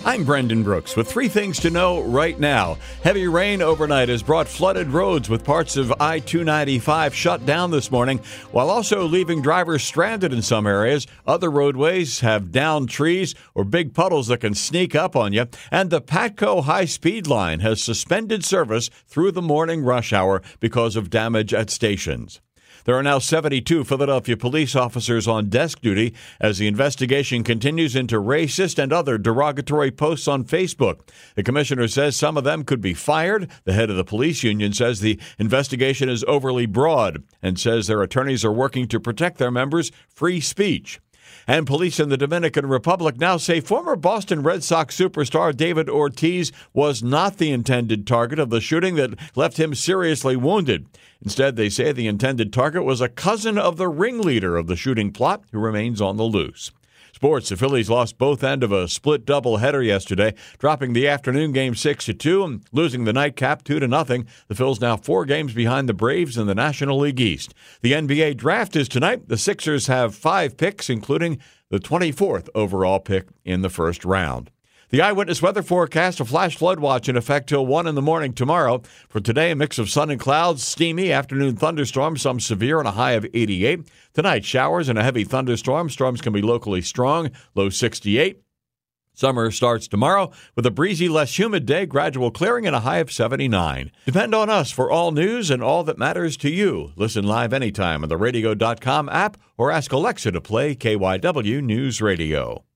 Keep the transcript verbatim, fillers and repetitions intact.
I'm Brendan Brooks with three things to know right now. Heavy rain overnight has brought flooded roads with parts of I two ninety-five shut down this morning, while also leaving drivers stranded in some areas. Other roadways have downed trees or big puddles that can sneak up on you. And the Patco high-speed line has suspended service through the morning rush hour because of damage at stations. There are now seventy-two Philadelphia police officers on desk duty as the investigation continues into racist and other derogatory posts on Facebook. The commissioner says some of them could be fired. The head of the police union says the investigation is overly broad and says their attorneys are working to protect their members' free speech. And police in the Dominican Republic now say former Boston Red Sox superstar David Ortiz was not the intended target of the shooting that left him seriously wounded. Instead, they say the intended target was a cousin of the ringleader of the shooting plot who remains on the loose. Sports, the Phillies lost both end of a split doubleheader yesterday, dropping the afternoon game six to two and losing the nightcap two to nothing. The Phils now four games behind the Braves in the National League East. The N B A draft is tonight. The Sixers have five picks, including the twenty-fourth overall pick in the first round. The Eyewitness Weather forecast, a flash flood watch in effect till one in the morning tomorrow. For today, a mix of sun and clouds, steamy afternoon thunderstorms, some severe and a high of eighty-eight. Tonight, showers and a heavy thunderstorm. Storms can be locally strong, low sixty-eight. Summer starts tomorrow with a breezy, less humid day, gradual clearing, and a high of seventy-nine. Depend on us for all news and all that matters to you. Listen live anytime on the radio dot com app or ask Alexa to play K Y W News Radio.